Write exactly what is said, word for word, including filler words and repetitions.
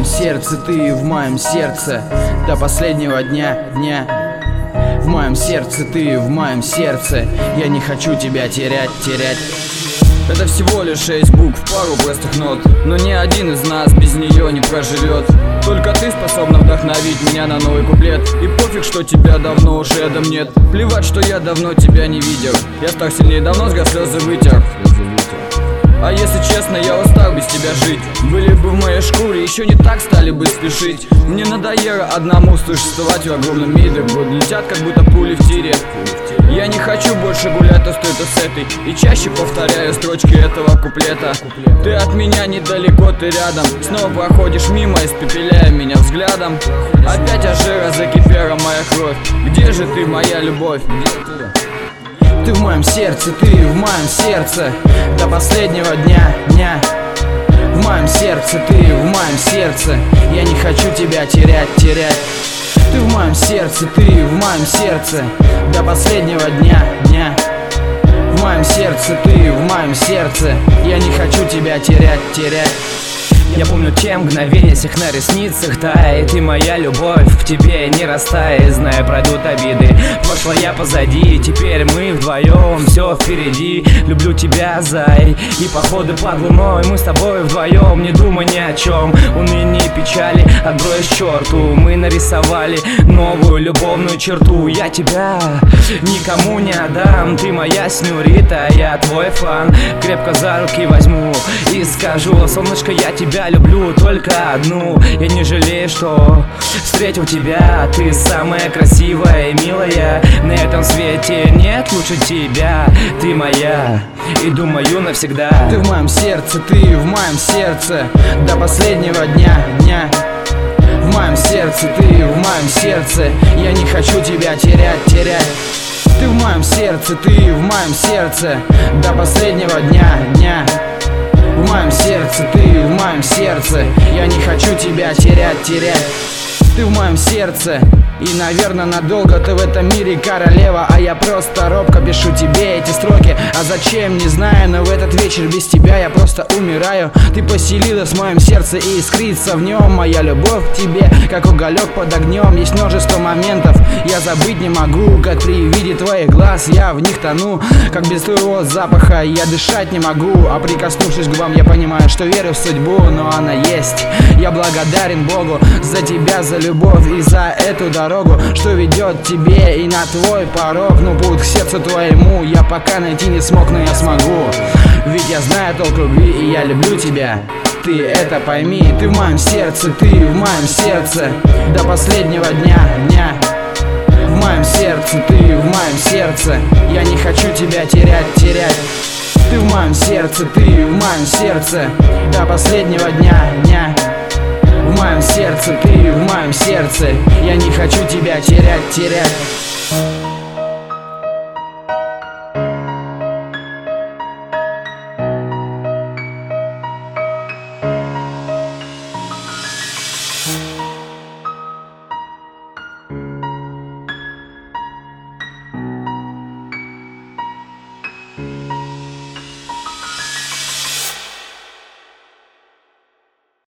сердце, ты в моем сердце до последнего дня, дня. В моем сердце, ты в моем сердце. Я не хочу тебя терять, терять. Это всего лишь шесть букв, пару простых нот, но ни один из нас без нее не проживет. Только ты способна вдохновить меня на новый куплет. И пофиг, что тебя давно уж рядом нет. Плевать, что я давно тебя не видел. Я так сильнее давно с слезы вытер. А если честно, я устал без тебя жить. Были бы в моей шкуре, еще не так стали бы спешить. Мне надоело одному существовать в огромном мире. Годы летят, как будто пули в тире. Я не хочу больше гулять то с той, то с этой. И чаще повторяю строчки этого куплета. Ты от меня недалеко, ты рядом. Снова проходишь мимо, испепеляя меня взглядом. Опять ожира закипела моя кровь. Где же ты, моя любовь? Ты в моем сердце, ты в моем сердце до последнего дня, дня. В моем сердце, ты в моем сердце. Я не хочу тебя терять, терять. Ты в моем сердце, ты в моем сердце до последнего дня, дня. В моем сердце, ты в моем сердце. Я не хочу тебя терять, терять. Я помню те мгновения, всех на ресницах тает. И моя любовь к тебе не растает. Зная, пройдут обиды, прошлое позади. Теперь мы вдвоем, все впереди. Люблю тебя, зай. И походы под луной мы с тобой вдвоем. Не думай ни о чем, уныние и печали отбрось к черту. Мы нарисовали новую любовную черту. Я тебя никому не отдам. Ты моя сеньорита, я твой фан. Крепко за руки возьму и скажу: солнышко, я тебя люблю только одну. Я не жалею, что встретил тебя. Ты самая красивая и милая на этом свете. Нет лучше тебя. Ты моя и думаю навсегда. Ты в моем сердце, ты в моем сердце до последнего дня, дня. В моем сердце, ты в моем сердце. Я не хочу тебя терять, терять. Ты в моем сердце, ты в моем сердце до последнего дня, дня. В моем сердце, ты в моем сердце. Я не хочу тебя терять, терять. Ты в моем сердце. И, наверное, надолго ты в этом мире королева. А я просто робко пишу тебе эти строки. А зачем, не знаю, но в этот вечер без тебя я просто умираю. Ты поселилась в моем сердце и искрится в нем моя любовь к тебе, как уголек под огнем. Есть множество моментов, я забыть не могу. Как при виде твоих глаз я в них тону. Как без твоего запаха я дышать не могу. А прикоснувшись к губам, я понимаю, что верю в судьбу. Но она есть. Я благодарен Богу за тебя, за любовь и за эту дорогу, что ведет тебе и на твой порог. Ну, путь к сердцу твоему я пока найти не смог, но я смогу. Ведь я знаю толк любви, и я люблю тебя. Ты это пойми. Ты в моем сердце, ты в моем сердце до последнего дня, дня. В моем сердце, ты в моем сердце. Я не хочу тебя терять, терять. Ты в моем сердце, ты в моем сердце до последнего дня, дня. В моем сердце, ты в моем сердце. Я не хочу тебя терять, терять. Yeah.